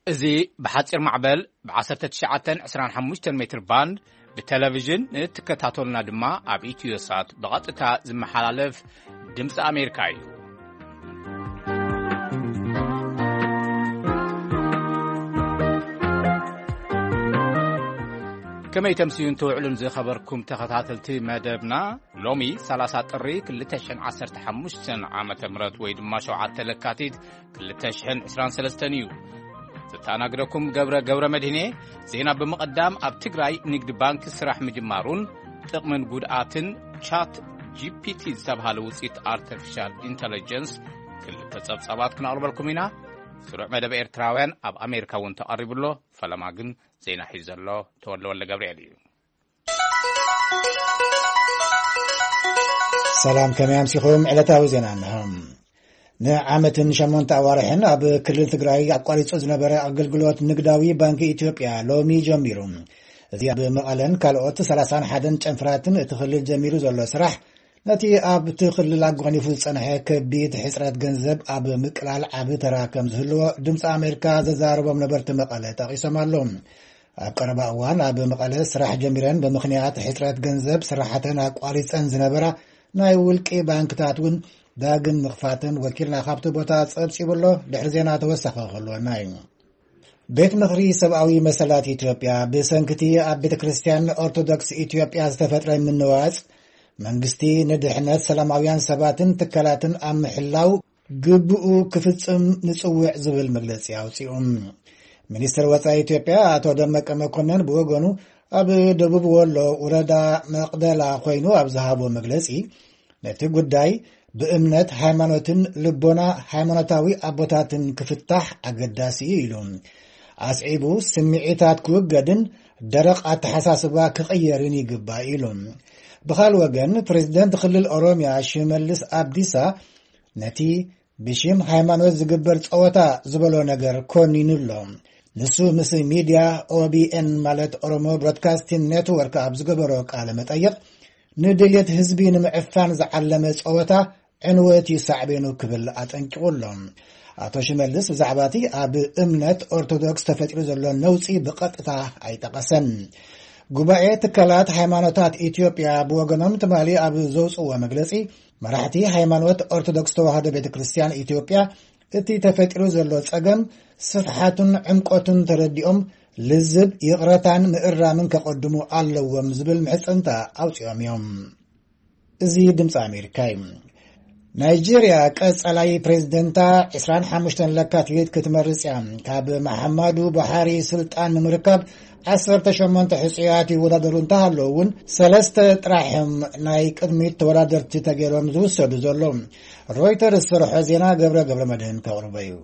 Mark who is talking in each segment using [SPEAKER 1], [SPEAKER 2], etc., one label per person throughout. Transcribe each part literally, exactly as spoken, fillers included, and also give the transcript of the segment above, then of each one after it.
[SPEAKER 1] ازي بحصير معبل بعشرة تشعة عشرين حموشتن متر باند بالتلفزيون نتكتاتولنا دما اب ايتيو سات بقطتا زمحلالف دمص امريكا እዩ كما يتمسيون توعلن زي خبركم تخطاتلتي مدبنا لومي ثلاثة طري كلتشن عشرة حموشتن عامة مرات ويد ما شوعات تلكاتيت كلتشن عشرين سلستنيو تتناقركم قبر قبر مدينة زينا بمقدام اب تقراي نقد بانك سراح مجمارون تقمن قدعاتن شات جي بي تي زبها لوسيت artificial intelligence كل تتصابات كنا أربالكمينا سرع مدب إرتراوان اب أمريكا وانت قرب له فلما قن زينا حيز الله تولو ولا قبريالي
[SPEAKER 2] سلام كميام سيخوم علتاو زينا عنهم نعمة شمونت أوارحن أب كل تقرأي أقوالي تزنا برا أقلقلوات نقداوي بانك إثيوبيا لومي جميرون ذي أب مقالن كالوات سلاسان حدن تنفراتن اتخلل جميرو زولو سرح نتي أب تخلل أقواني فلسانها كبيت حسرات جنزب أب مقلال أب تراكم زهلو دمس أمريكا ززاربهم نبرت مقالة تقيسم اللهم أب قرب أوان أب مقالة سرح جميران بمخنيات حسرات جنزب سرحتن أقوالي تنزنا برا نايولك بانك تاتون داغن مخفاتن وكيلنا خابتو بوتا صبسي بلو دحرزينا توسخ خلو نايم بيت مخري سبعوي مسالات إثيوبيا بسنكتي أب بيت كريستيان أرثوذكس إثيوبيا استفتر من نواز منغستي ندحنات سلاماويان سباتن تكلاتن أم حلاو قبؤو كفتسم نصوع زبل مجلس ياوسيهم منستر وطا إثيوبيا أتو دمك مكونن بوغونو أب دبوب ولو وردا مقدلا خوينو أب زهابو مجلسي نتي قداي بأمنت هايمانوتن لبونا هايمانوتاوي أبوتاتن كفتح أقداسي إلون أسعيبو سمعيتات كوغدن درق أتحساسبا كغيريني قبا إلون بخال وغن بريزيدنت خلال أوروميا شمالس أبديسا نتي بشيم هايمانوت زقبر صوتا زبلو نگر كونين اللون نسو مسي ميديا أو بي إن مالت أورومو برودكاستين نتورك أبزقبروك عالمت أيق ندليت هزبين معفان زعلمت صوتا عنواتي صعبينو كبل أتنكولهم أتو شمالس زعباتي أب أمنت أرثوذكس تفتر زلون نوصي بقطتا أي تقسن قبائي تكالات حيمانوتات إثيوبيا بوغنم تمالي أب زوز ومجلسي مرحتي حيمانوت أرثوذكس توهد بيت كريستيان إثيوبيا اتي تفتر زلون سأقم صفحاتن عمقوتن ترديهم لزب يغرتان مئرامن كقدمو ألو ومزبل محسنتا أو سيوميوم ازي دمس أمريكاي نيجيريا كاس علي بريزيدنتا عشرين حمشتن لكاتيت كتمرسيا كاب محمدو بحاري سلطان مركب عصر تشمنت حسياتي ودادرون تهلوون سلست تراحم ناي قدميت تورادر تتغيرهم زوسد زلوم رويترز سرح زينا قبر قبر مدهن كوربيو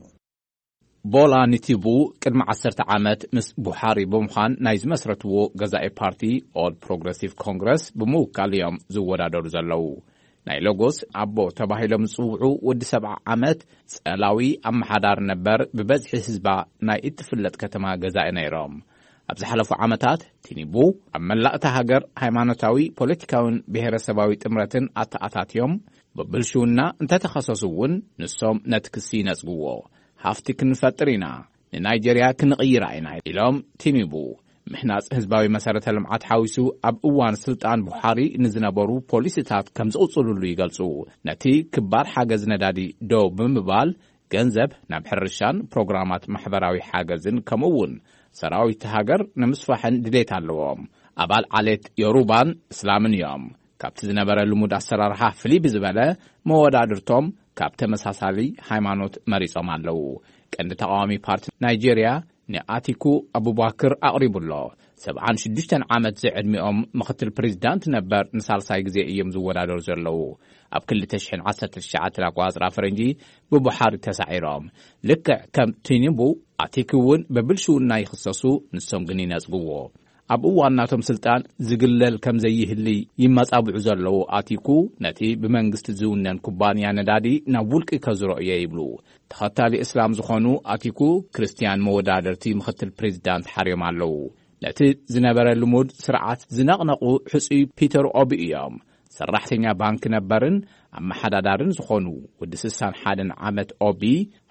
[SPEAKER 1] بولا نتيبو كدم عصرت عامت مس بحاري بمخان نايز مسرتو غزائي بارتي All Progressive Congress بموكال يوم زودادر زلو ناي لوغوس أبو تباهيلهم صوعو ود سبع عامت سألاوي أم حدار نبر ببزح حزبا ناي اتفلت كتما غزائي نيرام أبز حلفو عامتات تنبو أما لأتا هاجر هايمانوتاوي بوليتيكاون بهرسباوي تمرتن أتا يوم ببلشونا انت تخصصوون نسوم نتكسي نسقوو هافتي كنفترينا لنيجيريا كنغيرائنا إلهم تنبو محناس هزباوي مسارة لمعات حاوسو أب اوان سلطان بحاري نزنبارو بوليسيتات كمز أصولو يقلسو نتي كبار حاجز ندادي دو بمبال جنزب نبحرشان بروغرامات محبراوي حاجزن كمون سراوي تهاجر نمسفحن دليت اللوام أبال عليت يوروبان إسلامن يوم كابت زنبار اللمود السرارها فلي بزبالة موادادرتهم كابت مساسالي هايمانوت مريصام اللو كأن تقامي بارت نيجيريا نعاتيكو أبو باكر أقرب الله سبعان شدشتن عامت زعد مئام مختل بريزيدانت نبر نسال سايق زي ايام زورا درزر لو أب كل تشحن عصة الشعات الأقواز رافرنجي ببحار تسعيرام لك كم تنبو أتيكوون ببلشو ناي خصصو نسوم قنيناز قوو أب اواناتهم سلطان زقلل كم زيه اللي يماز أبو عزر لو آتيكو نتي بمنغست زونن كوبانيا ندادي ناولك كزرو يبلو تخطالي إسلام زخونو آتيكو كريستيان مودادرتي مختل بريزيدانت حريم اللو نتي زنبر اللمود سرعات زنقنقو حسي بيتر أوبي إيام سرحتنيا بانك نبرن أما حدادارن زخونو ودسسان حادن عامت أوبي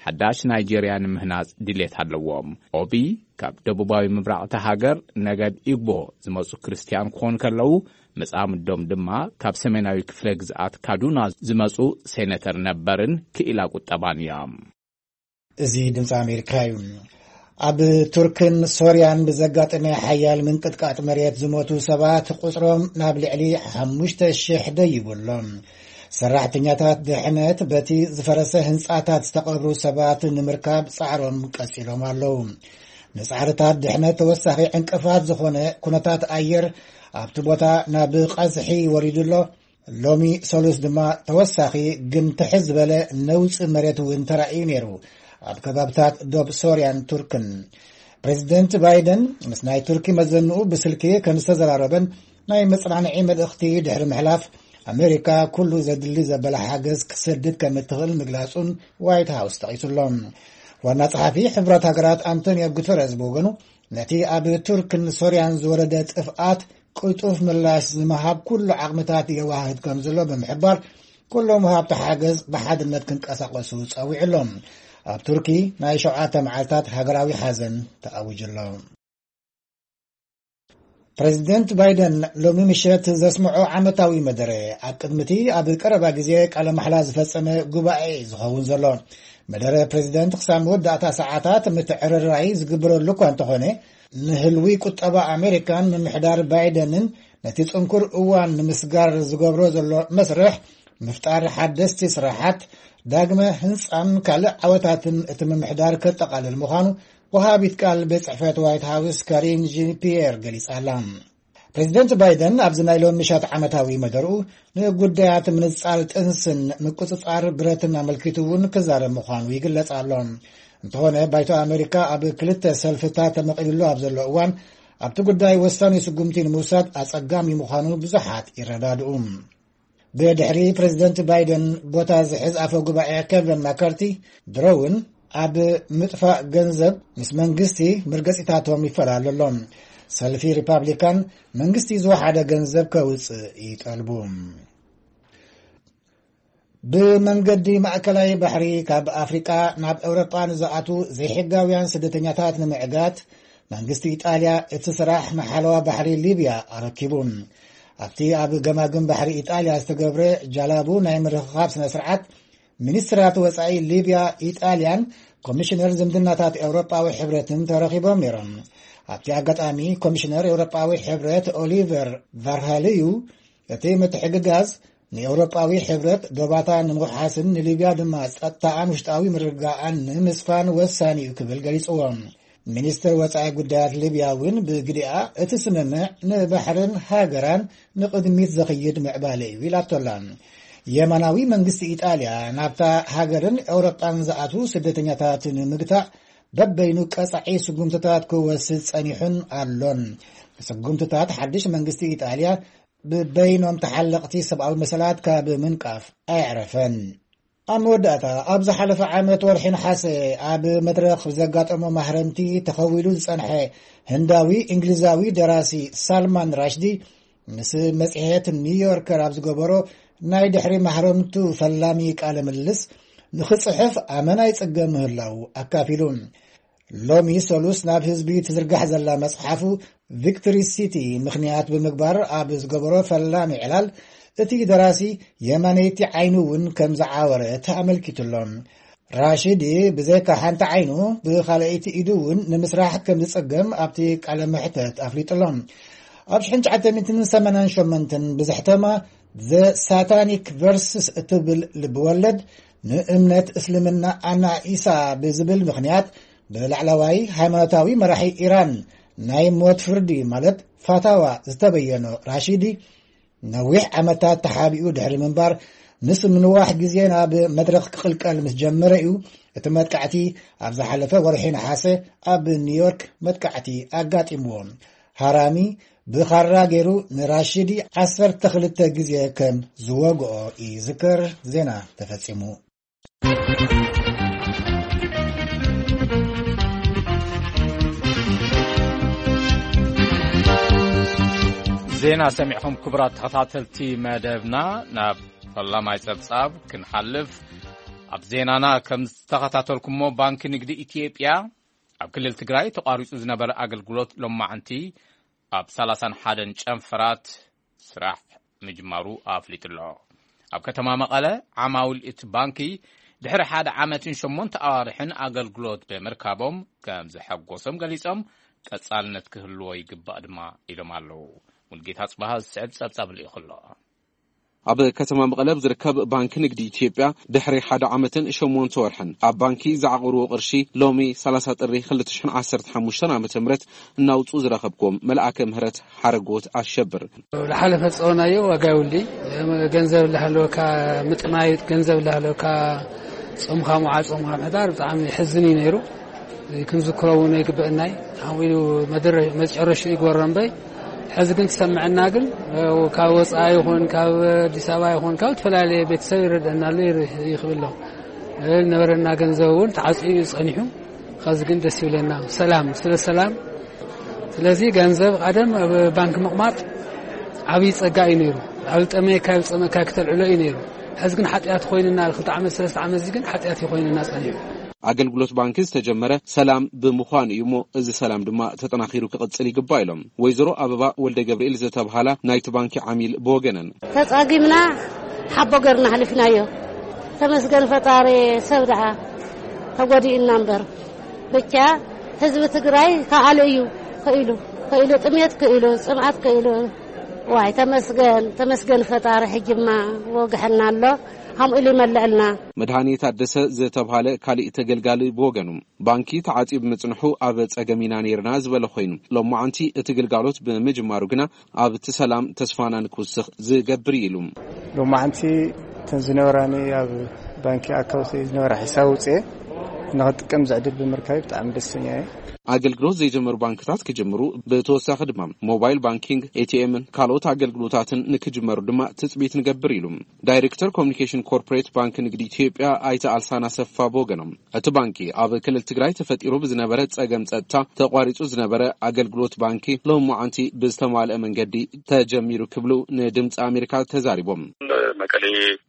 [SPEAKER 1] ሓዳሽ ናይጄርያ ንምህናጽ ድሌት ኣለዎም። ኦቢ ካብ ደቡባዊ ምብራቕቲ ሃገር ነገድ ኢግቦ ዝመጹ ክርስቲያን ክኾኑ ከለዉ መጻምዶም ድማ ካብ ሰሜናዊ ክፍለ ግዝኣት ካዱና ዝመጹ ሴኔተር ነበርን ክኢላ ቁጠባን እዮም።
[SPEAKER 2] እዚ ድምፂ ኣሜሪካ እዩ። ኣብ ቱርክን ሶርያን ብዘጋጠመ ሓያል ምንቅጥቃጥ መሬት ዝሞቱ ሰባት ቁጽሮም ናብ ልዕሊ ሓሙሽተ ሽሕ ደይብሎም። ሰራሕተኛታት ድሕነት በቲ ዝፈረሰ ህንጻታት ዝተቐብሩ ሰባት ንምርካብ ጻዕሮም ቀጺሎም ኣለዉ። ንጻዕርታት ድሕነት ተወሳኺ ዕንቅፋት ዝኾነ ኩነታት ኣየር ኣብቲ ቦታ ናብ ቀዝሒ ወሪዱሎ ሎሚ ሰሉስ ድማ ተወሳኺ ግን ትሕዝ ዝበለ ነውፅእ መሬት እውን ተራእዩ ነይሩ ኣብ ከባብታት ዶብ ሶርያን ቱርክን። ፕሬዚደንት ባይደን ምስ ናይ ቱርኪ መዘንኡ ብስልኪ ከም ዝተዘራረበን ናይ መጽናዕዒ መልእኽቲ ድሕሪ ምሕላፍ ኣሜሪካ ኩሉ ዘድሊ ዘበለ ሓገዝ ክሰድድ ከም እትኽእል ምግላጹን ዋይት ሃውስ ጠቒሱሎም። ዋና ጸሓፊ ሕብረት ሃገራት አንቶኒዮ ጉተረስ ብወገኑ ነቲ ኣብ ቱርክን ሶርያን ዝወረደ ጥፍኣት ቅልጡፍ ምላሽ ዝመሃብ ኩሉ ዓቕምታት የዋህድ ከም ዘሎ ብምሕባር ኩሎም ወሃብቲ ሓገዝ ብሓድነት ክንቀሳቐሱ ጸዊዑሎም። ኣብ ቱርኪ ናይ ሸውዓተ መዓልታት ሃገራዊ ሓዘን ተኣውጅሎ። ፕሬዚደንት ባይደን ሎሚ ምሸት ዘስምዖ ዓመታዊ መደረ ኣብ ቅድሚቲ ኣብ ቀረባ ግዜ ቃለ ማሕላ ዝፈጸመ ጉባኤ ዝኸውን ዘሎ መደረ ፕሬዚደንት ክሳብ መወዳእታ ሰዓታት ምትዕርራይ ዝግበረሉ እኳ እንተኾነ ንህልዊ ቁጠባ ኣሜሪካን ምምሕዳር ባይደንን ነቲ ጽንኩር እዋን ንምስጋር ዝገብሮ ዘሎ መስርሕ ምፍጣር ሓደስቲ ስራሓት ዳግመ ህንጻን ካልእ ዓወታትን እቲ ምምሕዳር ከጠቓልል ምዃኑ ወሃቢት ቃል ቤት ጽሕፈት ዋይት ሃውስ ካሪን ጂን-ፒየር ገሊጻላ። ፕሬዚደንት ባይደን ኣብዚ ናይ ሎሚ ምሸት ዓመታዊ መደርኡ ንጉዳያት ምንጻር ጥንስን ምቁጽጻር ብረትን ኣመልኪቱ እውን ክዛረብ ምዃኑ ይግለጽ ኣሎ። እንተኾነ ባይቶ ኣሜሪካ ኣብ ክልተ ሰልፍታት ተመቒሉ ኣብ ዘሎ እዋን ኣብቲ ጉዳይ ወሳኒ ስጉምቲ ንምውሳድ ኣጸጋሚ ምዃኑ ብዙሓት ይረዳድኡ። ብድሕሪ ፕሬዚደንት ባይደን ቦታ ዝሕዝ ኣፈ ጉባኤ ኬቨን ማካርቲ ድሮውን ኣብ ምጥፋእ ገንዘብ ምስ መንግስቲ ምርገጺታቶም ይፈላለሎም። ሰልፊ ሪፓብሊካን መንግስቲ ዝወሓደ ገንዘብ ከውፅእ ይጠልቡ። ብመንገዲ ማእከላይ ባሕሪ ካብ ኣፍሪቃ ናብ ኤውሮጳ ንዝኣቱ ዘይሕጋውያን ስደተኛታት ንምዕጋት መንግስቲ ኢጣልያ እቲ ስራሕ መሓለዋ ባሕሪ ሊብያ ኣረኪቡ። ኣብቲ ኣብ ገማግም ባሕሪ ኢጣልያ ዝተገብረ ጃላቡ ናይ ምርኽኻብ ስነ ስርዓት ሚኒስትራት ወፃኢ ሊብያ ኢጣልያን ኮሚሽነር ዝምድናታት ኤውሮጳዊ ሕብረትን ተረኺቦም ነይሮም። ኣብቲ ኣጋጣሚ ኮሚሽነር ኤውሮጳዊ ሕብረት ኦሊቨር ቫርሃልዩ እቲ ምትሕግጋዝ ንኤውሮጳዊ ሕብረት ዶባታ ንምውሓስን ንሊብያ ድማ ጸጥታን ውሽጣዊ ምርግጋእን ንምስፋን ወሳኒ እዩ ክብል ገሊጽዎም። ሚኒስትር ወፃኢ ጉዳያት ሊብያ እውን ብግዲኣ እቲ ስምምዕ ንባሕርን ሃገራን ንቕድሚት ዘኽይድ ምዕባለ እዩ ኢላቶላ። የመናዊ መንግስቲ ኢጣልያ ናብታ ሃገርን ኤውሮጳን ዝኣቱ ስደተኛታት ንምግታዕ በበይኑ ቀጻዒ ስጉምትታት ክወስድ ጸኒሑን ኣሎን። ስጉምትታት ሓድሽ መንግስቲ ኢጣልያ ብበይኖም ተሓለቕቲ ሰብኣዊ መሰላት ካብ ምንቃፍ ኣይዕረፈን። ኣብ መወዳእታ ኣብ ዝሓለፈ ዓመት ወርሒ ነሓሰ ኣብ መድረኽ ዘጋጠሞ ማህረምቲ ተኸዊሉ ዝጸንሐ ህንዳዊ እንግሊዛዊ ደራሲ ሳልማን ራሽዲ ምስ መጽሔት ኒውዮርከር ኣብ ዝገበሮ ናይ ድሕሪ ማህረምቱ ፈላሚ ቃለ ምልልስ ንኽጽሕፍ ኣመና ይጽገ ምህላው ኣካፊሉ። ሎሚ ሰሉስ ናብ ህዝቢ ትዝርጋሕ ዘላ መጽሓፉ ቪክቶሪ ሲቲ ምኽንያት ብምግባር ኣብ ዝገበሮ ፈላሚ ዕላል እቲ ደራሲ የማነይቲ ዓይኑ እውን ከም ዝዓወረ ተኣመልኪቱሎም። ራሽዲ ብዘይካ ሓንቲ ዓይኑ ብኻልአይቲ ኢዱ እውን ንምስራሕ ከም ዝጸገም ኣብቲ ቃለ መሕተት ኣፍሊጡሎም። ኣብ ሽሕን ትሽዓተ ሚእትን ሰማንያን ሸሞንተን ብዝሕተማ ዘ ሳታኒክ ቨርስስ እትብል ልብወለድ ንእምነት እስልምና ኣናኢሳ ብዝብል ምኽንያት ብላዕለዋይ ሃይማኖታዊ መራሒ ኢራን ናይ ሞት ፍርዲ ማለት ፋታዋ ዝተበየኖ ራሽዲ ነዊሕ ዓመታት ተሓቢኡ ድሕሪ ምንባር ምስ ምንዋሕ ግዜ ናብ መድረኽ ክቕልቀል ምስ ጀመረ እዩ እቲ መጥቃዕቲ ኣብ ዝሓለፈ ወርሒ ነሓሰ ኣብ ኒውዮርክ መጥቃዕቲ ኣጋጢምዎ። ሃራሚ ብኻራ ገይሩ ንራሽዲ ዓሰርተ ክልተ ግዜ ከም ዝወግኦ ይዝከር። ዜና ተፈጺሙ።
[SPEAKER 1] ዜና ሰሚዕኹም ክቡራት ተኸታተልቲ መደብና ናብ ፈላማይ ጸብጻብ ክንሓልፍ أبزينانا كم استخدتلكم بنك نقد إثيوبيا أب كل التجراي تقاريص زنبر أقلقلوت لما أنتي أب سلاسن حدن شنفرات سرح مجمارو أفليت الله أب كتمام قلة عماول إت بانكي دحر حد عامتين شمون تقارحن أقلقلوت بمركبهم كم زحق قسم قليسهم كتسالنت كهلوي قباد ما إلى مالو والجيت هتصبها السعد سبسب اللي خلا
[SPEAKER 3] أب كتمام قلب زركب بانك نقد إثيوبيا دحر حد عامتين شمون تورحن أب بانكي زعقرو قرشي لومي سلاسات الريخ اللي تشحن عسرت حموشتنا متمرت النوت وزرخبكم ملأك مهرت حرقوت الشبر
[SPEAKER 4] لحلفت أنا يو وقاولي جنزب لحلو كمتنايت جنزب لحلو ك صمخا معاص صمخا هدار طعم يحزني نيرو يكون ذكرونه يقبلناي حاولوا مدر مزعرش يقورن بي حزقن تسمعنا قل وكاوصا يكون كاو ديسابا يكون كاو تفلالي بيتسو يردنا لي يخبل له نبرنا ገንዘቡን تعصي يصنيحو خازقن دس يبلنا سلام سلا سلام ስለዚህ ገንዘብ ቀደም ባንክ መቅማጥ አብይ ጸጋ ይነሩ አልጠመ ካል ጸመ ካክተልዕሎ ይነሩ حزقن حطيات خويننا الخط عام ثلاث عام زين حطيات خويننا صنيحو
[SPEAKER 3] አገልግሎት ባንክስ ተጀመረ ሰላም በመዃን ይሞ እዚ ሰላም ድማ ተጠናኺሩ ክቅጽል ይግባይሎም ወይዘሮ አበባ ወልደ ገብርኤል ዘተባሃላ ናይት ባንክ ዓሚል በወገነን
[SPEAKER 5] ተጻጊምና ሓቦገርና حلفናዮ ተመስገን ፈጣሪ ሰብዳ ተጎዲእና ነበር ብቻ ህዝብ ትግራይ ካአለዩ ከኢሉ ከኢሉ ጥሜት ከኢሉ ጽምዓት ከኢሉ ዋይ ተመስገን ተመስገን ፈጣሪ ሕጅማ ወግሕናሎ هم إلي ملألنا
[SPEAKER 3] مدهاني تادسة زتبهالة كالي تقلقالي بوغنم بانكي تعاتي بمتنحو آبت أقامينا نيرناز بلخوينم لو معانتي تقلقالوت بمجماروغنا آبت سلام تسفانان كوسخ زي قبريلوم
[SPEAKER 6] لو معانتي تنزنوراني آب بانكي أكوسي زنورا حساوتي نغتكم زعدل بمركايب تعمل السنية
[SPEAKER 3] አገልግሎት ዘይጀመሩ ባንክታት ክጀምሩ በተወሳኸ ድማ ሞባይል ባንኪንግ ኤቲኤም ካሎት አገልግሎታትን ንክጀመሩ ድማ ትጽቢት ንገብር ኢሉም ዳይሬክተር ኮሙኒኬሽን ኮርፖሬት ባንክ ንግዲ ኢትዮጵያ አይተ አልሳና ሰፋ ቦገኖም እቲ ባንኪ ኣብ ክልል ትግራይ ተፈጢሩ ብዝነበረ ጸገም ጸጥታ ተቋሪጹ ዝነበረ አገልግሎት ባንኪ ለሙዓንቲ ብዝተማልአ መንገዲ ተጀሚሩ ክብሉ ንድምጽ አሜሪካ ተዛሪቦም
[SPEAKER 7] መቀሌ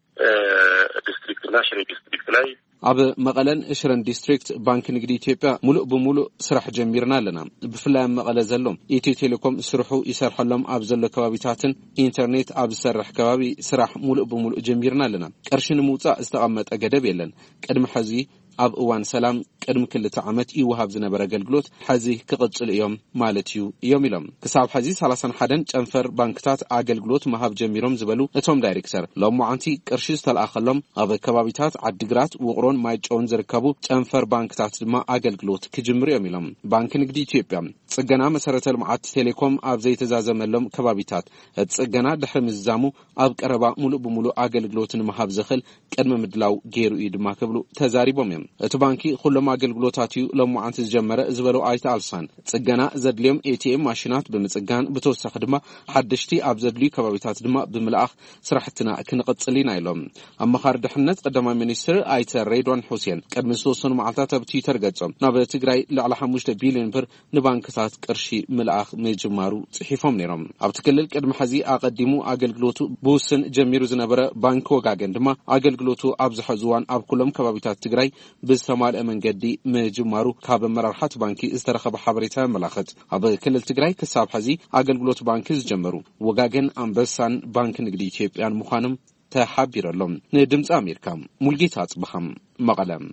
[SPEAKER 7] ዲስትሪክት እና ሽሬ ዲስትሪክት ላይ
[SPEAKER 3] ኣብ መቀለን እሽረን ዲስትሪክት ባንክ ንግዲ ኢትዮጵያ ሙሉእ ብሙሉእ ስራሕ ጀሚርና ኣለና ብፍላይ መቀለ ዘሎም ኢትዮ ቴሌኮም ስርሑ ይሰርሐሎም ኣብ ዘሎ ከባቢታትን ኢንተርኔት ኣብ ዝሰርሕ ከባቢ ስራሕ ሙሉእ ብሙሉእ ጀሚርና ኣለና ቅርሺ ንምውፃእ ዝተቐመጠ ገደብ የለን ቅድሚ ሕዚ ኣብ እዋን ሰላም ቅድሚ ክልተ ዓመት ይወሃብ ዝነበረ አገልግሎት ሕዚ ክቅጽል እዮም ማለት እዩ እዮም ኢሎም ክሳብ ሕዚ ሰላሳ ወሓደ ጨንፈር ባንክታት አገልግሎት መሃብ ጀሚሮም ዝበሉ እቶም ዳይሬክተር ለሙዓንቲ ቅርሺ ዝተላኸሎም ኣብ ከባቢታት ዓዲግራት ውቅሮን ማይጨውን ዝርከቡ ጨንፈር ባንክታት ድማ አገልግሎት ክጅምሩ እዮም ኢሎም ባንክ ንግዲ ኢትዮጵያ ጽገና መሰረተ ልምዓት ቴሌኮም ኣብ ዘይተዛዘመሎም ከባቢታት ጽገና ድሕሪ ምዛሙ ኣብ ቀረባ ሙሉእ ብሙሉእ አገልግሎትን መሃብ ዘኽል ቅድመ ምድላው ገይሩ እዩ ድማ ክብሉ ተዛሪቦም እዮም እቲ ባንኪ ኩሎም አገልግሎታቱ ለሙዓንቲ ዝጀመረ ዝበሉ አይተ አልሳን ጽገና ዘድልዮም ኤቲኤም ማሽናት ብምጽጋን ብተወሳኺ ድማ ሓድሽቲ ኣብ ዘድልዩ ከባቢታት ድማ ብምልኣኽ ስራሕትና ክንቀጽልና ኢሎም ኣመኻሪ ድሕነት ቀዳማይ ሚኒስትር አይተ ሬድዋን ሁሴን ቅድሚ ዝተወሰኑ መዓልታት ኣብ ትዊተር ገጾም ናብ ትግራይ ልዕሊ ሓሙሽተ ቢልዮን ብር ንባንክታት ቅርሺ ምልኣኽ ምጅማሩ ጽሒፎም ነይሮም ኣብቲ ክልል ቅድሚ ሕዚ ኣቀዲሙ አገልግሎቱ ብውስን ጀሚሩ ዝነበረ ባንክ ወጋገን ድማ አገልግሎቱ ኣብ ዝሕዝዋን ኣብ ኩሎም ከባቢታት ትግራይ ብዝተማልአ መንገዲ ምጅማሩ ካብ መራርሓት ባንኪ ዝተረኸበ ሓበሬታ መላኸት ኣብ ክልል ትግራይ ክሳብ ሕዚ አገልግሎት ባንኪ ዝጀመሩ ወጋገን ኣንበሳን ባንክ ንግዲ ኢትዮጵያን ምዃኖም ተሓቢረሎም ንድምፂ አሜሪካ ሙልጌታ ጽብኸም መቐለም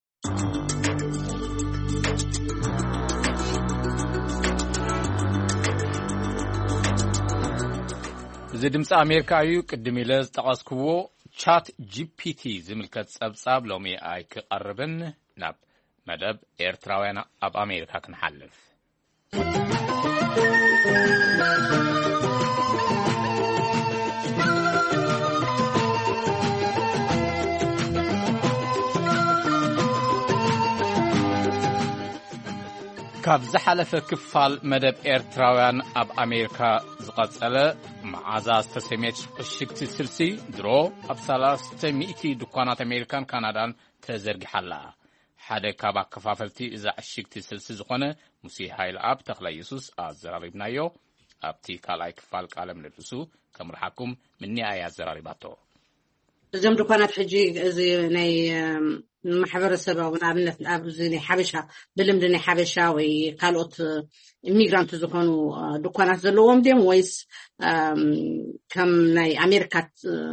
[SPEAKER 1] እዚ ድምፂ አሜሪካ እዩ ቅድም ኢለ ዝጠቐስክዎ ቻት ጂፒቲ ዝምልከት ጸብጻብ ሎሚ ኣይክቐርብን ናብ መደብ ኤርትራውያን ኣብ አሜሪካ ክንሓልፍ ካብ ዝሓለፈ ክፋል መደብ ኤርትራውያን ኣብ አሜሪካ ዝቐጸለ መዓዛ ዝተሰሜት ዕሽግቲ ስልሲ ድሮ ኣብ ሰለስተ ሚእቲ ድኳናት አሜሪካን ካናዳን ተዘርጊሓላ ሓደ ካብ ኣከፋፈልቲ እዛ ዕሽግቲ ስልሲ ዝኾነ ሙሴ ሃይል ኣብ ተኽለ ኢየሱስ ኣዘራሪብናዮ ኣብቲ ካልኣይ ክፋል ቃለ ምልልሱ ከምርሓኩም ምንያ ኣያ ዘራሪባቶ
[SPEAKER 8] እዞም ድኳናት ሕጂ እዚ ናይ ማሕበረሰባዊ ንኣብነት ኣብዚ ናይ ሓበሻ ብልምዲ ናይ ሓበሻ ወይ ካልኦት ኢሚግራንት ዝኾኑ ድኳናት ዘለዎም ድዮም ወይስ ከም ናይ ኣሜሪካት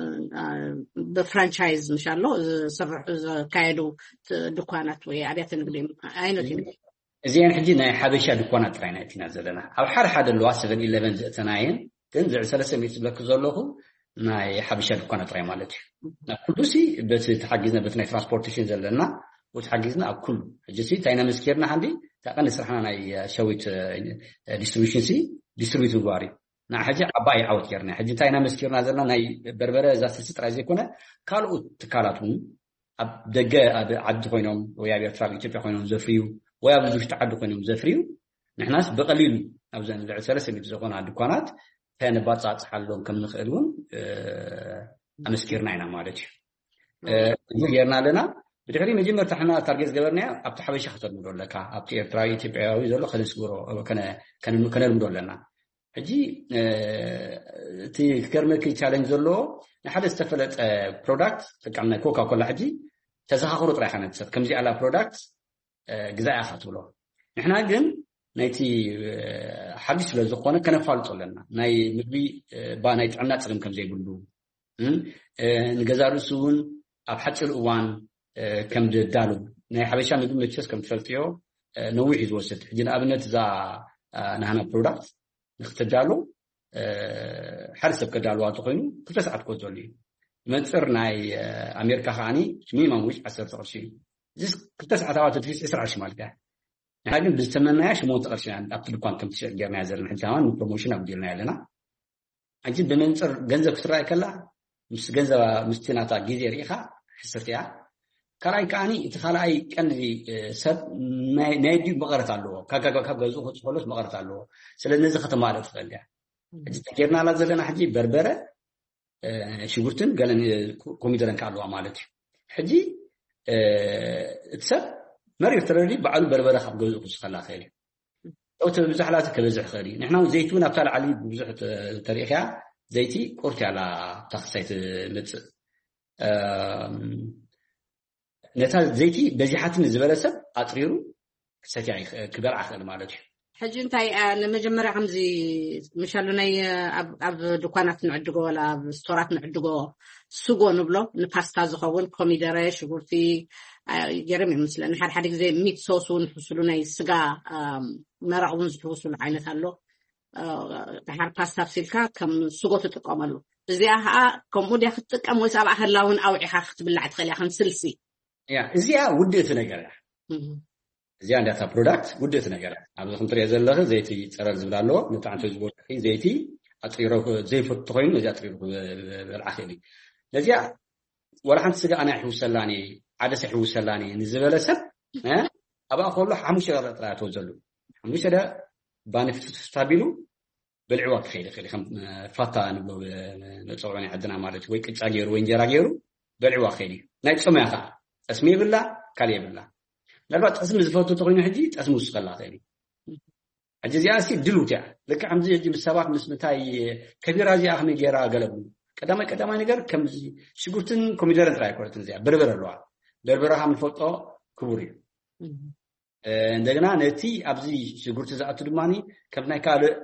[SPEAKER 8] ብፍራንቻይዝ ምሻሎ ዝሰርሑ ዝካየዱ ድኳናት ወይ ኣብያተ ንግዲ ዓይነት እዩ
[SPEAKER 9] እዚአን ሕጂ ናይ ሓበሻ ድኳናት ጥራይ ናይ ቲና ዘለና ኣብ ሓደ ሓደ ኣለዋ seven eleven ዘእተናየን ግን ዝዕ ሰለስተ ሚኒት ዝብለክ ዘለኹ ናይ ሓበሻ ድኳናት ጥራይ ማለት እዩ ኩሉሲ በቲ ተሓጊዝና በቲ ናይ ትራንስፖርቴሽን ዘለና ወተሓጊዝና ኣብ ኩሉ ሕጂ ሲ ታይና መስኪርና ሓንዲ ታቀን ስራሕና ናይ ሸዊት ዲስትሪቢዩሽን ሲ ዲስትሪቢዩት ግባሪ ና ሕጂ ዓባይ ዓወት ጌርና ሕጂ ታይና መስኪርና ዘለና ናይ በርበረ ዛስስ ጥራይ ዘይኮነ ካልኦት ትካላቱን ኣብ ደገ ዓዲ ኮይኖም ወይ ኣብ ኤርትራ ኢትዮጵያ ኮይኖም ዘፍርዩ ወይ ኣብ ብዙሕ ዓዲ ኮይኖም ዘፍርዩ ንሕናስ በቀሊሉ ኣብ ዘን ልዕል ሰለስተ ሚኒት ዝኾና ድኳናት ተነባጻጽሓሎም ከም ንኽእልውን ኣመስኪርና ኢና ማለት እዩ እዚ ጌርና ኣለና ብድሕሪ መጀመርታ ሕና ታርጌት ገበርና ኣብቲ ሓበሻ ከተልምዶ ኣለካ ኣብቲ ኤርትራዊ ኢትዮጵያዊ ዘሎ ከነስግሮ ከነ ከነልምዶ ኣለና ሕጂ እቲ ከርመክ ቻሌንጅ ዘሎ ንሓደ ዝተፈለጠ ፕሮዳክት ጥቃም ናይ ኮካ ኮላ ሕጂ ተዘኻኽሩ ጥራይ ካነትሰብ ከምዚ ኣላ ፕሮዳክት ግዛእ ኢኻ ትብሎ ንሕና ግን ናይቲ ሓዲስ ስለ ዝኾነ ከነፋልጦ ኣለና ናይ ምግቢ ባ ናይ ጥዕና ፀገም ከም ዘይብሉ ንገዛ ርእሱ እውን ኣብ ሓፂር እዋን ከም ዝዳሉ ናይ ሓበሻ ምግቢ መቸስ ከም ትፈልጥዮ ነዊሕ እዩ ዝወስድ ሕጂ ንኣብነት እዛ ናህና ፕሮዳክት ንክትዳሉ ሓደ ሰብ ከዳልዋ እንተኮይኑ ክልተ ሰዓት ክወስደሉ እዩ መንፅር ናይ ኣሜሪካ ከዓኒ ሚኒማም ዊች ዓሰርተ ቅርሺ እዩ እዚ ክልተ ሰዓት ኣዋት ትሪስ ዒስራ ቅርሺ ማለት እዩ ንሓ ግን ብዝተመናያ ሽሞንተ ቅርሺ ኣብቲ ድኳን ከም ትሸጥ ጌርና ዘለና ሕጂ ሃዋን ፕሮሞሽን ኣብዲልና ያለና ሕጂ ብመንፅር ገንዘብ ክትረኣይ ከላ ምስ ገንዘብ ምስቲ ናታ ግዜ ርኢኻ ሕስርቲ እያ ካልኣይ ከዓኒ እቲ ካልኣይ ቀንዲ ሰብ ናይ ድዩ መቐረት ኣለዎ ካብ ገዝኡ ክፅፈሎስ መቐረት ኣለዎ ስለዚ ነዚ ከተማልእ ትኽእል እያ ሕጂ ተጌርና ኣላ ዘለና ሕጂ በርበረ ሽጉርትን ገለን ኮሚደረን ከኣለዋ ማለት እዩ ሕጂ እቲ ሰብ መሪር ተረዲ ባዕሉ በርበረ ካብ ገዝኡ ክስኸላ ክእል እዩ እቲ ብዛሕላት ከበዝሕ ክእል እዩ ንሕና ዘይቲ እውን ኣብታ ላዕሊ ብዙሕ ተሪእኽያ ዘይቲ ቁርቲ ኣላ ታክሳይት ምፅእ ነታ ዘይቲ በዚሓትን ዝበለ ሰብ ኣጥሪሩ ክሰትያ ክበልዓ ክእል ማለት እዩ
[SPEAKER 8] ሕጂ እንታይ ንመጀመርያ ከምዚ ምሻሉ ናይ ኣብ ድኳናት ንዕድጎ ወላ ኣብ ስቶራት ንዕድጎ ስጎ ንብሎ ንፓስታ ዝኸውን ኮሚደረ ሽጉርቲ ገረም ይመስለኒ ሓደ ሓደ ግዜ ሚት ሶስ እውን ዝሕስሉ ናይ ስጋ መረቕ እውን ዝሕስሉ ዓይነት ኣሎ ድሓር ፓስታ ኣብሲልካ ከም ስጎ ትጥቀመሉ እዚኣ ከዓ ከምኡ ድያ ክትጥቀም ወይስ ኣብኣ ህላ እውን ኣውዒኻ ክትብላዕ ትኽእል እያ ከም ስልሲ
[SPEAKER 9] ያ እዚኣ ውድእቲ ነገር እያ እዚኣ እንዳታ ፕሮዳክት ውድእቲ ነገር እያ ኣብዚ ክንትሪኦ ዘለኹ ዘይቲ ፀረር ዝብል ኣለዎ ንጣዕንቶ ዝበልሒ ዘይቲ ኣጥሪሮ ዘይፈቱ ኮይኑ እዚ ኣጥሪሩ በልዓ ክእል እዩ ነዚኣ ወላ ሓንቲ ስጋ ኣና ይሕውሰላኒ ዓደሰ ይሕውሰላኒ ንዝበለ ሰብ ኣብኣ ከሎ ሓሙሽተ ቀረጥ ጥራይ ተወዘሉ ሓሙሽተ ባንፊት ታቢሉ በልዕዋ ክኸይድ ይኽእል ከም ፋታ ንብሎ ነፀውዖ ናይ ዓድና ማለት ወይ ቅጫ ገይሩ ወይ እንጀራ ገይሩ በልዕዋ ክኸይድ እዩ ናይ ፀሙያ ከዓ ጠስሚ የብላ ካልእ የብላ ምናልባት ጠስሚ ዝፈቱ ተኮይኑ ሕጂ ጠስሚ ውስኸላ ክእል እዩ ሕጂ እዚኣ ሲ ድሉት እያ ልክዕ ከምዚ ሕጂ ምስ ሰባት ምስ ምንታይ ከቢራ እዚኣ ከመይ ገይራ ገለቡ ቀዳማይ ቀዳማይ ነገር ከምዚ ሽጉርትን ኮሚደረን ጥራይ ኮረትን እዚኣ በርበረ ኣለዋ በርበረ ከም ንፈልጦ ክቡር እዩ እንደገና ነቲ ኣብዚ ሽጉርቲ ዝኣቱ ድማኒ ከም ናይ ካልእ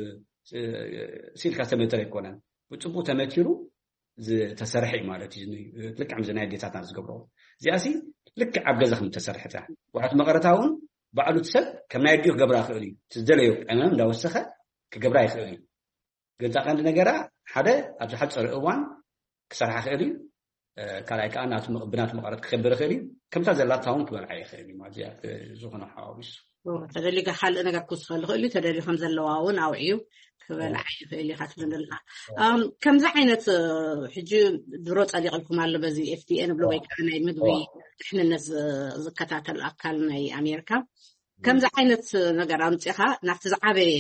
[SPEAKER 9] ብሲልካ ተመተረ ይኮነን ብፅቡቅ ተመቲሩ ዝተሰርሐ ማለት እዩ ልክዕ ከምዚ ናይ ዴታትና ዝገብሮ እዚኣ ሲ ልክዕ ኣብ ገዛ ከም ተሰርሐታ ዋሕት መቐረታ እውን ባዕሉ ሰብ ከም ናይ ድዩ ክገብራ ክእል እዩ ትዝደለዮ ቀመም እንዳወሰኸ ክገብራ ይኽእል እዩ ግን ቀንዲ ነገራ ሓደ ኣብ ዝሓፀረ እዋን ክሰርሓ ክእል እዩ ካልኣይ ከዓ ናቱ ብናቱ መቐረት ክከብር ክእል እዩ ከምታ ዘላታ እውን ክበልዓ ይኽእል እዩ ማለት እዩ ዝኾነ ሓዋዊሱ
[SPEAKER 8] ተደሊካ ካልእ ነገር ክውስኸሉ ክእል እዩ ተደሊ ከም ዘለዋ እውን ኣውዕዩ ክበልዓ ይኽእል ኢኻ ትብለና ከምዚ ዓይነት ሕጂ ድሮ ፀሊቕልኩም ኣሎ በዚ ኤፍዲኤ ንብሎ ወይ ከዓ ናይ ምግቢ ድሕንነት ዝከታተል ኣካል ናይ ኣሜሪካ ከምዚ ዓይነት ነገር ኣምፂኻ ናብቲ ዝዓበየ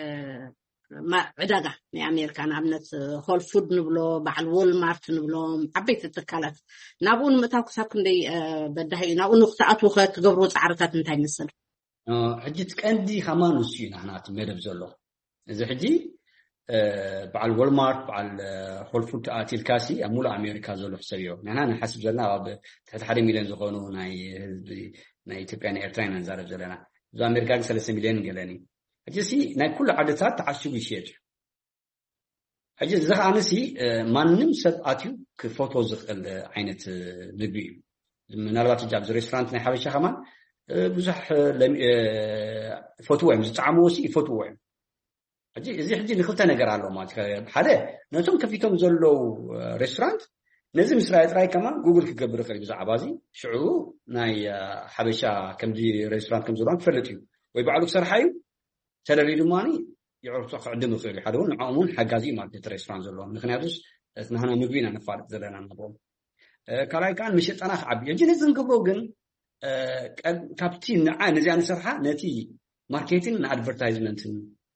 [SPEAKER 8] ዕዳጋ ናይ ኣሜሪካ ንኣብነት ሆል ፉድ ንብሎ በዓል ዎልማርት ንብሎም ዓበይቲ ትካላት ናብኡ ንምእታው ክሳብ ክንደይ በዳሂ ናብኡ ንክተኣትዉ ክትገብርዎ ፃዕርታት እንታይ ይመስል
[SPEAKER 9] ሕጂ ቀንዲ ከማን ንሱ እዩ ናህና እቲ መደብ ዘሎ እዚ ሕጂ بعل والمارت بعل هول فود اتيل كاسي امول امريكا زلو حسبيو نحنا نحسب زلنا تحت حد مليون زغونو ناي ناي تبيان ايرتراين نزارب زلنا زو امريكا ثلاثة مليون قالني اجي ناي كل عددات تعشق يشير اجي زخ انسي مانم سب اتيو كفوتو زخ عينت نبي منالبات جاب ريستورانت ناي حبشه كمان بزح فوتو ويم زعموسي فوتو ويم اجي ازي حجي نخلت ነገር አለው ማለት ሓደ ነቶም ከፊቶም ዘለው ሬስቶራንት ነዚ ምስራይ ጥራይ ከማ ጉግል ክገብር ከሪ ብዛዕባ እዚ ሽዑ ናይ ሓበሻ ከምዚ ሬስቶራንት ከም ዘለው ክፈልጥ እዩ ወይ ባዕሉ ክሰርሓዩ ተለሪዱ ማኒ ይዕርፉ ክዕድም ይኽእል ሓደ ውን ንዓሙን ሓጋዚ ማለት ሬስቶራንት ዘለው ምክንያቱስ ንሕና ምግቢና ነፋልጥ ዘለና ነብሮም ካላይ ካን ምሽጣና ዓቢ እጂ ነዚ ንገብሮ ግን ካብቲ ንዓ ነዚ አንሰርሓ ነቲ ማርኬቲንግ አድቨርታይዝመንትን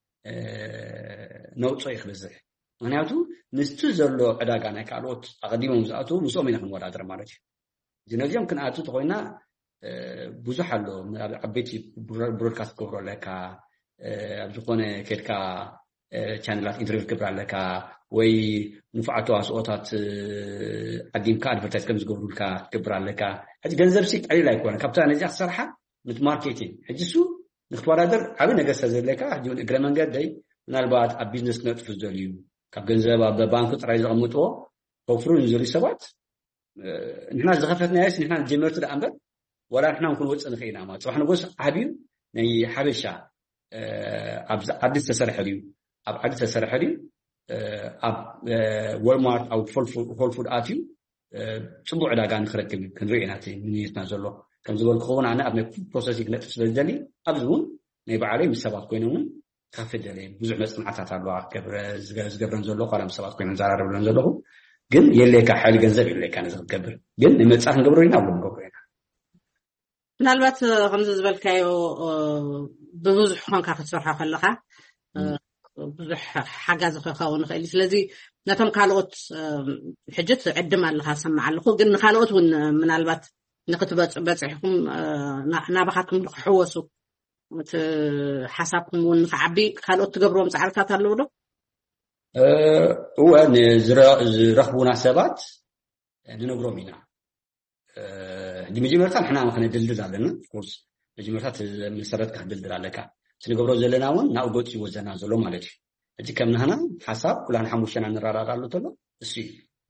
[SPEAKER 9] نوصو يخبزح معناته نستو زلو عداغا ناي كالوت اقديمهم زاتو مسوم ينخن ودادر مالتي جنازيام كن اتو تخوينا بوزو حلو عبيتي برودكاست كبر لكا ابزقونه كيركا channelات انترفيو كبر لكا وي نفعتو اسوتات قديم كا ادفرتايز كم زغبرو لكا كبر لكا حجي ገንዘብ ሲቅ علي لا يكون كابتا نزي صراحه مت ماركتينج حجسو نختوارادر عبي نغا سازلكا حجون اجره منገድ داي ምናልባት ኣብ ቢዝነስ ነጥፍ ዘልዩ ካብ ገንዘብ ኣብ ባንክ ጥራይ ዝቀምጦ ወፍሩን ዝሪ ሰባት ንሕና ዝኸፈትና ያስ ንሕና ጀመርት ዳንበር ወላ ንሕና ንኩን ወጽ ንኸይና ማለት صح ንጎስ ዓቢው ናይ ሓበሻ ኣብ አዲስ ተሰርሐ እዩ ኣብ አዲስ ተሰርሐ እዩ ኣብ ወልማርት ኣብ ሆል ፉድ ኣትዩ ጽቡዕ ዕዳጋ ንኽረክብ ክንሪኢናት ንይስና ዘሎ ከም ዝበል ክኸውን ኣነ ኣብ ናይ ፕሮሰሲንግ ነጥፍ ስለዘሊ ኣብዝውን ናይ ባዕለይ ምስ ሰባት ኮይኖም ካፈደለይ ብዙሕ መጽናዕታት ኣለዋ ገብረ ዝገብረን ዘሎ ቋላም ሰባት ኮይኖም ዘራረብለን ዘለኹ ግን የለካ ሓይል ገንዘብ የለካ ንዝገብር ግን ንመጻፍ ንገብሮ ኢና ብሎ ንገብሮ
[SPEAKER 8] ምናልባት ከምዚ ዝበልካዮ ብብዙሕ ኮንካ ክትሰርሖ ከለኻ ብዙሕ ሓጋዝ ክኸውን ይኽእል ስለዚ ነቶም ካልኦት ሕጅት ዕድም ኣለኻ ሰማዕ ኣለኹ ግን ንኻልኦት እውን ምናልባት ንክትበጽሕኩም ናባኻትኩም ንክሕወሱ مت حسابكم ونخعبي كانوا تقبروا مساعدات አለው ዶ
[SPEAKER 9] هو زرخبونا سبات ننغرو مينا دي مجمرتا احنا ما كندلدل علينا كورس مجمرتا مسرات كدلدل عليك سنغبرو زلناون ناوغوت يوزنا زلو مالتي اجي كمنهنا حساب كلنا حموشنا نراراقالو تلو اسي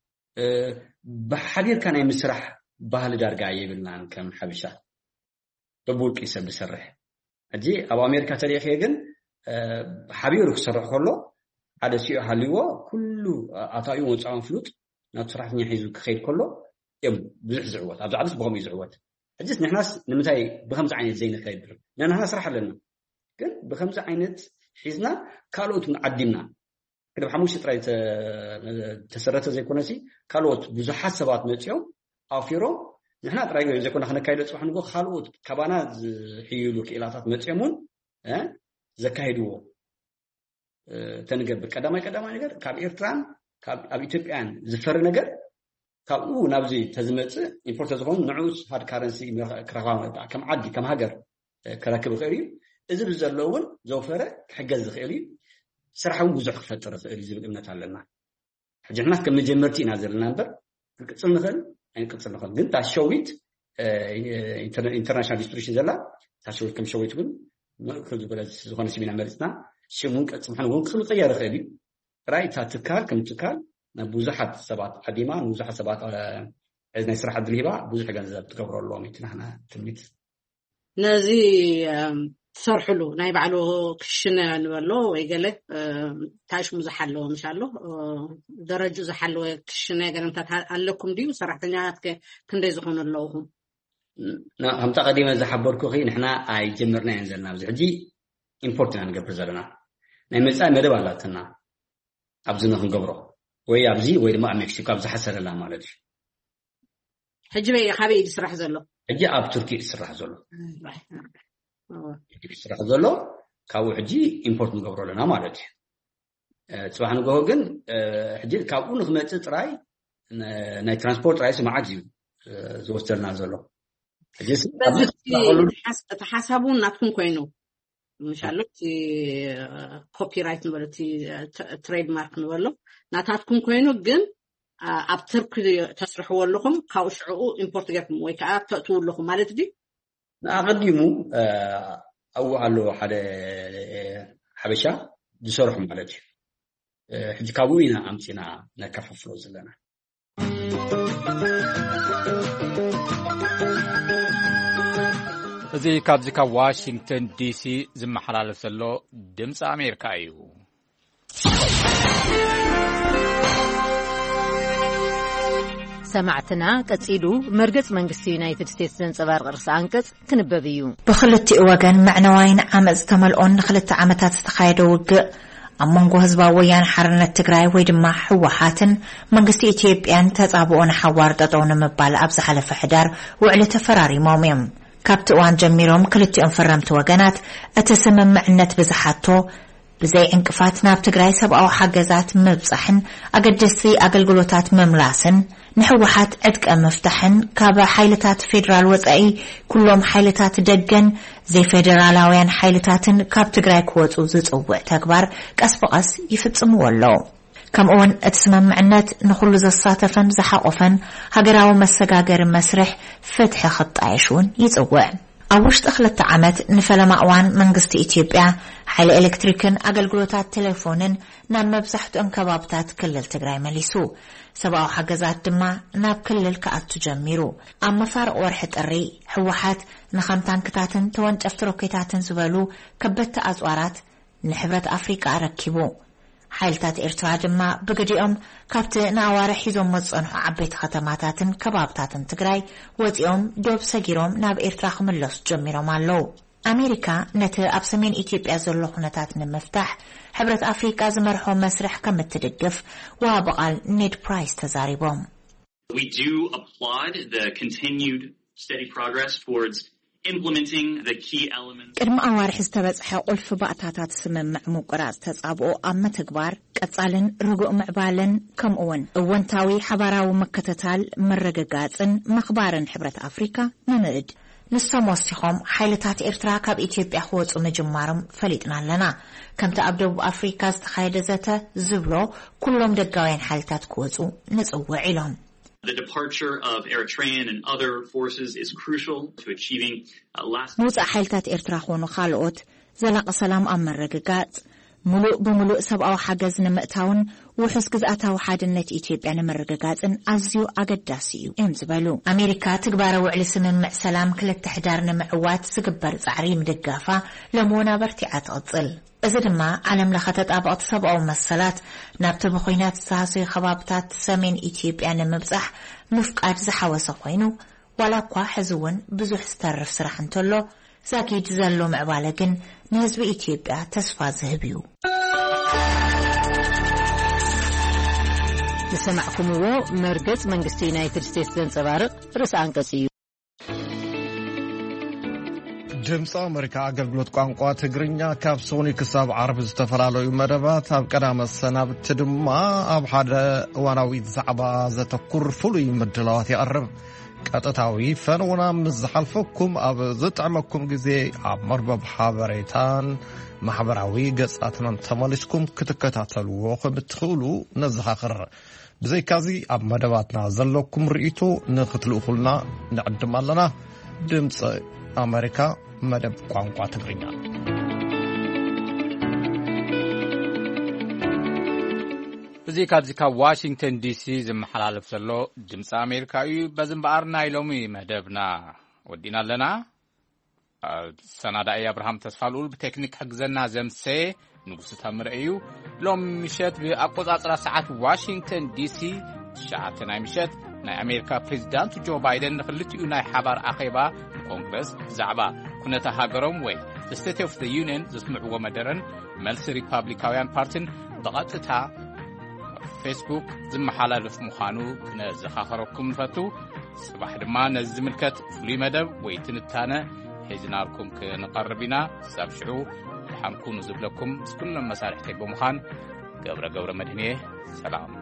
[SPEAKER 9] بحدير كان يمسرح ባህል ዳርጋ ይብልናን ከም ሐበሻ ደቡቅ ይሰብ ሰረህ እጂ ኣብ አሜሪካ ታሪክ ግን ሓቢሩ ክሰርሕ ከሎ ሓደ ሲኡ ሃሊዎ ኩሉ ኣታዩ ወጻን ፍሉጥ ናብ ስራሕኛ ሒዙ ክኸይድ ከሎ እም ብዙሕ ዝዕወት ኣብ ዛዕብስ በهم ይዝዕወት እጂስ ንሕናስ ንምታይ ብኸምዚ ዓይነት ዘይነ ከይድር ንሕና ስራሕ ኣለና ግን ብኸምዚ ዓይነት ሒዝና ካልኦት ዓዲምና كده بحموش تراي تسرته زي كنا سي كالوت بزحات سبات متيو أفيرو نحن تراي زي كنا خنا كايدة صح نقول خالوت كبانا حيلو كإلاتات متيمون ها زكايدو تنقبل كدامي كدامي نقدر كاب إيرتران كاب أبي تبيان زفر نقدر كاب أو نبزي تزمت إمبورت زغون نعوس هاد كارنسي كرهام كم عادي كم هاجر كراكب غيري إذا بزلون زوفرة حجز غيري سرحوا بزح فترة ريزي بالإمنة علىنا حجنا كم جمرتي نازل نمبر قصل نخل يعني قصل نخل قلت عشويت international distribution زلا عشويت كم شويت بن ما كل بلد زخان سبين عملتنا شو ممكن سبحان الله كل طيارة خيري رأيت تكال كم تكال نبوزحت سبعة قديمة نبوزحت سبعة إذا نسرح الدليبة بوزح جنزب تكبر الله ميتنا هنا تميت
[SPEAKER 8] نازي صرحلو ناي بعلو كشنا نولو ويقاله تعيش مزحلو إن شاء الله درجة زحلو كشنا قالن تتعلقكم دي وصراحة نياتك كندي زخون اللوهم
[SPEAKER 9] نعم هم تقديما زحبوركو خي نحنا اي جمرنا ينزلنا بزحجي important نقبر زلنا ناي مزا مدب علاتنا أبزنا نقبره وي أبزي وي ما مكسيكو أبز حسر الله مالدي
[SPEAKER 8] حجبي يا خبي يسرح زلو
[SPEAKER 9] حجي أب تركي يسرح زلو يسرح زلو كاو حجي import نقبره لنا مالدي تصبح نقوه جن حجي كاو نخمت تراي ناي ترانسبورت رايس ما عجيب زوسترنا زلو
[SPEAKER 8] تحسبون ناتكم كوينو مشالو تي كوبي رايت نبلو تي تريد مارك نبلو ناتاتكم كوينو جن أبترك تسرحوا لكم كاوشعوا إمبورتيكم ويكا تقول لكم مالت دي
[SPEAKER 9] أقدموا أو على حدا حبشة بصرح مالتي حدي كابوينا أمتنا نكفف فلوس لنا
[SPEAKER 1] زي كابزيكا واشنطن دي سي زم حلال سلو دمس أمريكا أيو
[SPEAKER 10] سمعتنا قصيدو مرقص منغستي يونايتد ستيتس زنصبار قرص انقص كنببيو بخلتي وغن معنواين عمز تملؤن خلت عمتات استخايدو وق امونغو حزبا ويان حرنت تግራይ ወይ ድማ ህወሓትን መንግስቲ ኢትዮጵያን ተጻብኦን ሓዋርጠጦን መባል ኣብዝ ሓለፈ ሕዳር ውዕል ተፈራሪሞም እዮም ካብቲ ዋን ጀሚሮም ክልቲኦም ፈረምቲ ወገናት እተሰመምዕነት ብዝሓቶ ብዘይ እንቅፋት ናብ ትግራይ ሰብኣዊ ሓገዛት መብጻሕን ኣገደስቲ ኣገልግሎታት መምላስን ንሕወሓት ዕጥቂ መፍታሕን ካብ ሓይልታት ፌደራል ወጻኢ ኩሎም ሓይልታት ደገን ዘይ ፌደራላውያን ሓይልታትን ካብ ትግራይ ክወጹ ዝጽውዕ ተግባር ቀስ በቀስ ይፍጽሙ ኣለዉ ከምኡውን እትስመምዕነት ንኹሉ ዘሳተፈን ዝሓቆፈን ሃገራዊ መሰጋገር መስርሕ ፍትሒ ክጣየሹን ይጽውዕ ኣብ ውሽጢ ክልተ ዓመት ንፈለማ እዋን መንግስቲ ኢትዮጵያ ሓይሊ ኤሌክትሪክን ኣገልግሎታት ቴሌፎንን ናብ መብዛሕትኦም ከባብታት ክልል ትግራይ መሊሱ ሰብኣዊ ሓገዛት ድማ ናብ ክልል ከኣቱ ጀሚሩ ኣብ መፋርቕ ወርሒ ጥሪ ህወሓት ንኸምታንክታትን ተወንጨፍቲ ሮኬታትን ዝበሉ ከበድቲ ኣጽዋራት ንሕብረት ኣፍሪቃ ረኪቡ ሓይልታት ኤርትራ ድማ ብግዲኦም ካብቲ ንኣዋርሕ ሒዞም መጽንሑ ዓበይቲ ከተማታትን ከባብታትን ትግራይ ወፂኦም ዶብ ሰጊሮም ናብ ኤርትራ ክምለሱ ጀሚሮም ኣለዉ ኣሜሪካ ነቲ ኣብ ሰሜን ኢትዮጵያ ዘሎ ኩነታት ንምፍታሕ ሕብረት ኣፍሪቃ ዝመርሖ መስርሕ ከም እትድግፍ ወሃበቓል ኔድ ፕራይስ ተዛሪቦም
[SPEAKER 11] We do applaud the continued steady progress towards implementing the key elements
[SPEAKER 10] ቅድሚ ኣዋርሕ ዝተበጽሐ ቁልፍ ባእታታት ስምምዕ ምቁራጽ ተጻብኦ ኣብ ምትግባር ቀጻልን ርጉእ ምዕባልን ከምኡውን እወንታዊ ሓባራዊ መከተታል መረጋጋጽን መኽባርን ሕብረት ኣፍሪካ ንምእድ ንሶም ወሲኾም ሓይልታት ኤርትራ ካብ ኢትዮጵያ ክወጹ ምጅማሮም ፈሊጥና ኣለና ከምቲ ኣብ ደቡብ ኣፍሪካ ዝተኻየደ ዘተ ዝብሎ ኩሎም ደጋውያን ሓይልታት ክወጹ ንጽውዕ ኢሎም
[SPEAKER 11] The departure of Eritrean and other forces is crucial to achieving uh, last
[SPEAKER 10] موضع حالتات إرترا خونو خالقوت زلاق سلام أمر رقاقات ملوء بملوء سبعة حجز نمأتاون وحس جزءاتها وحادنة إثيوبيا نمر رقاقات إن أزيو أقداسيو إمزبالو أمريكا تكبر وعلى سمن مع سلام كل التحدار نمعوات سكبر زعريم دقافة لمونا برتعات أطل إذا ما علم لخطت أبعض سبعة ومسلات نبت بخينات ساسي خبابتات سمين إثيوبيا نمبزح مفقات زحوة صفينو ولا قوا حزون بزوح سترف سرحن تلو ساكي تزلو معبالكن نهزب إثيوبيا تسفى زهبيو نسمعكم هو مرقز منقستي يونايتد ستيتس زنصبارق رس أنقصيو
[SPEAKER 12] جمس أمريكا أقلقلت قانقوة تقرنيا كاب سوني كساب عرب استفرالو مدبات أب قدام السنة بتدما أب حدا واناويد زعبا زتكور فلو يمدلوات يقرب كاتتاوي فنونا مزحلفكم أب زطعمكم جزي أب مربب حابريتان محبراوي قصاتنا تمالشكم كتكتاتلو وخبتخولو نزحاخر بزي كازي أب مدباتنا زلوكم رئيتو نختلو خلنا نعدم لنا دمس أمريكا مدب قانقوة تقرينيا
[SPEAKER 1] بزي كابزيكا واشنطن دي سي زم حلالف سلو دمس أمريكاوي بزن بارنا يلومي مدبنا ودينا لنا سنادا أبراهام تسفالول بتكنيك حقزنا زمسي نقص تمرئيو لوم مشات بأقوز عطرة ساعات واشنطن دي سي شاعتنا مشات ناي أمريكا بريزيدانت جو بايدن نخلتيو ناي حبار أخيبا كونغرس زعبا كنتا هاجروم وي the state of the union زسمعوا مدرن ملس ريبابليكاويان بارتن ضغطتها فيسبوك زم حلالف مخانو كنا زخاخركم نفتو صباح دما نزملكت فلي مدب ويتنتانا حيزناركم كنقربنا سابشعو حنكون زبلكم كل مسارح تكبو مخان قبر قبر مدهنيه سلام